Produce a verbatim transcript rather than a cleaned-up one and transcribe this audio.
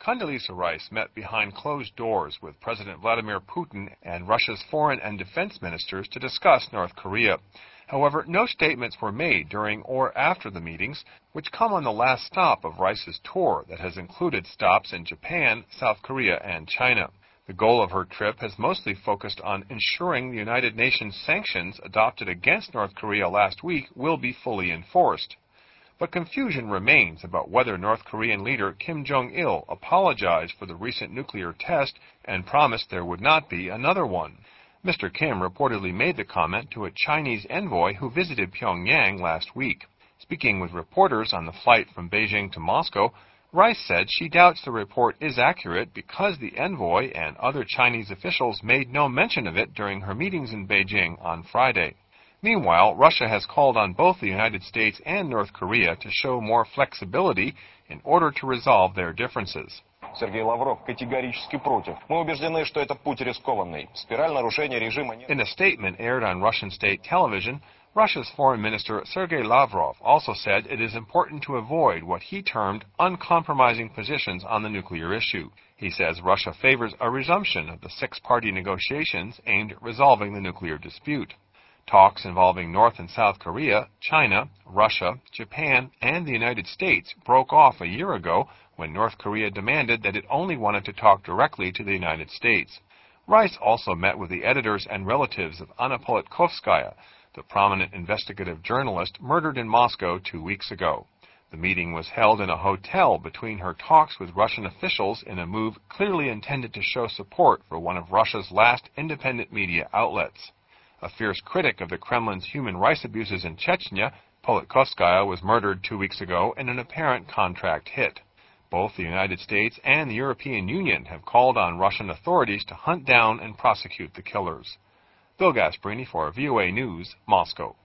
Condoleezza Rice met behind closed doors with President Vladimir Putin and Russia's foreign and defense ministers to discuss North Korea. However, no statements were made during or after the meetings, which come on the last stop of Rice's tour that has included stops in Japan, South Korea, and China. The goal of her trip has mostly focused on ensuring the United Nations sanctions adopted against North Korea last week will be fully enforced. But confusion remains about whether North Korean leader Kim Jong-il apologized for the recent nuclear test and promised there would not be another one. Mister Kim reportedly made the comment to a Chinese envoy who visited Pyongyang last week. Speaking with reporters on the flight from Beijing to Moscow, Rice said she doubts the report is accurate because the envoy and other Chinese officials made no mention of it during her meetings in Beijing on Friday. Meanwhile, Russia has called on both the United States and North Korea to show more flexibility in order to resolve their differences. Sergei Lavrov категорически против. Мы убеждены, что это путь рискованный. Спираль нарушения режима. In a statement aired on Russian state television, Russia's Foreign Minister Sergei Lavrov also said it is important to avoid what he termed uncompromising positions on the nuclear issue. He says Russia favors a resumption of the six-party negotiations aimed at resolving the nuclear dispute. Talks involving North and South Korea, China, Russia, Japan, and the United States broke off a year ago when North Korea demanded that it only wanted to talk directly to the United States. Rice also met with the editors and relatives of Anna Politkovskaya, the prominent investigative journalist murdered in Moscow two weeks ago. The meeting was held in a hotel between her talks with Russian officials in a move clearly intended to show support for one of Russia's last independent media outlets. A fierce critic of the Kremlin's human rights abuses in Chechnya, Politkovskaya was murdered two weeks ago in an apparent contract hit. Both the United States and the European Union have called on Russian authorities to hunt down and prosecute the killers. Bill Gasparini for V O A News, Moscow.